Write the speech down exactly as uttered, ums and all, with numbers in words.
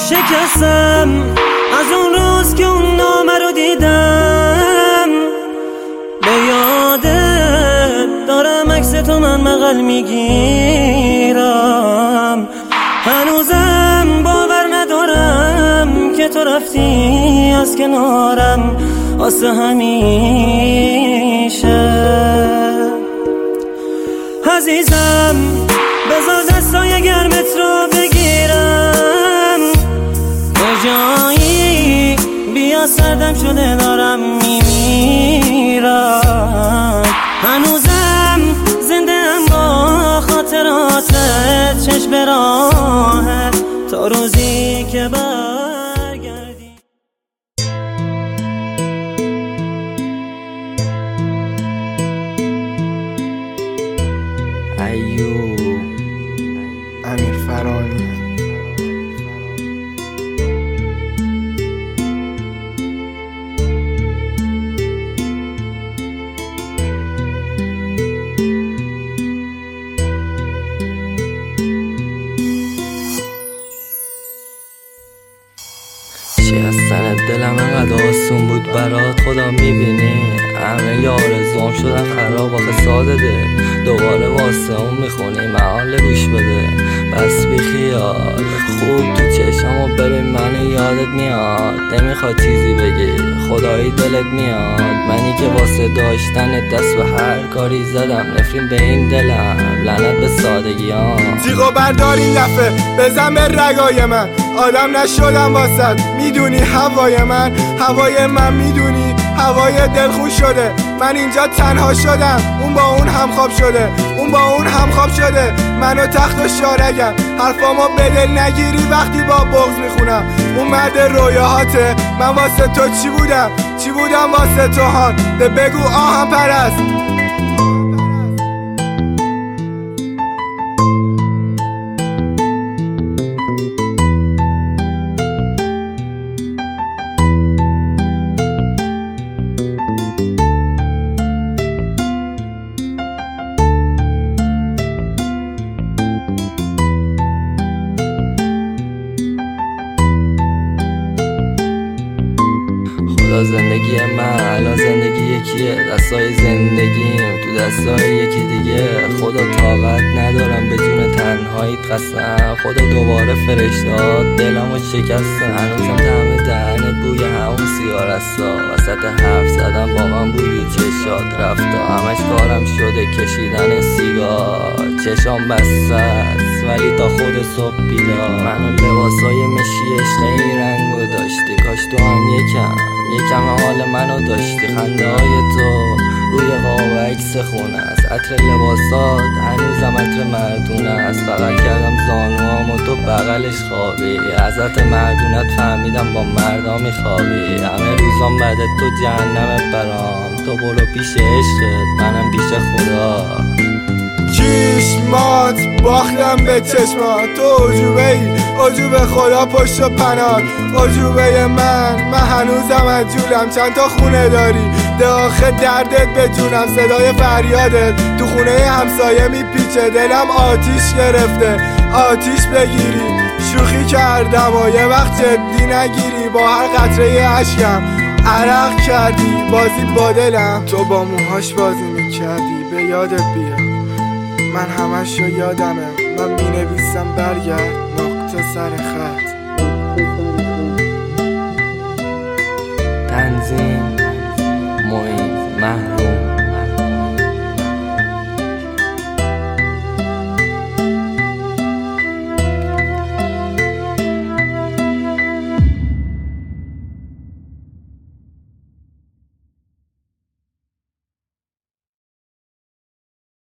شکستم از اون روز که اون نامه رو دیدم، به یادت دارم عکس تو من مقل میگیرم. هنوزم باور ندارم که تو رفتی از کنارم واسه همیشه. عزیزم بذار دستای گرمت رو بگیرم، کجایی بیا سردم شده دارم میمیرم. هنوزم زنده ام با خاطراتت، چشم به راهت تا روزی که برگردی. ایوب امیر فرانی. شکستن دلم انقدر آسون بود برات، خدا میبینی همه آرزوام شدن خراب. آخه ساده ده دوباره واسه اون میخونی محال گوش بده. بس بی خیال خوب تو چشمو ببین منو یادت میاد. نمیخواد چیزی بگی خدایی دلت میاد. منی که واسه داشتن دست به هر کاری زدم، نفرین به این دلم لعنت به سادگیام. تیغو بردار این دفعه بزن به رگای من، آدم نشدم واسد میدونی هوای من. هوای من میدونی هوای دلخوش شده. من اینجا تنها شدم، اون با اون همخواب شده، اون با اون همخواب شده. منو تخت و شارگم، حرفامو به دل نگیری وقتی با بغض میخونم. اون مرد رویاهاته، من واسه تو چی بودم چی بودم واسه تو هان. ده بگو آهم پرست. خدا زندگی من الان زندگی یکیه، دستای زندگیم تو دستای یکی دیگه. خدا طاقت ندارم به جون تنهاییت قسم. خدا دوباره فرشتاد دلمو شکستن. هنوزم دم دهنت بوی همون سیگارستا. وسط حرف زدم با من بوی چشات رفتا. همش کارم شده کشیدن سیگار. چشام بسته است ولی تا خود صبح بیدار. منو لباسای مشی عشق این رنگو داشتی، کاش تو هم یکم یکم حال منو داشتی. خنده های تو روی قاب عکس خونه است. عطر لباسات هنوزم عطر مردونه است. فقط کردم زانوام و تو بغلش خوابی. ازت مردونت فهمیدم با مردا میخوابی. همه روزام بعد تو جهنم برام. تو برو پیش عشقت منم پیش خدا. چشمات باختم به چشمات. تو عجوبه ای عجوبه خدا پشت و پنات. عجوبه من من هنوزم از جولم. چند تا خونه داری ده آخه دردت به جونم. صدای فریادت تو خونه همسایه میپیچه. دلم آتیش گرفته آتیش بگیری. شوخی کردم و یه وقت جدی نگیری. با هر قطره عشقم عرق کردی بازی با دلم. تو با موهاش بازی میکردی به یادت بیاد. من همش رو یادمه. من می نویسم برگرد نقطه سر خط. تنظیم معین محروم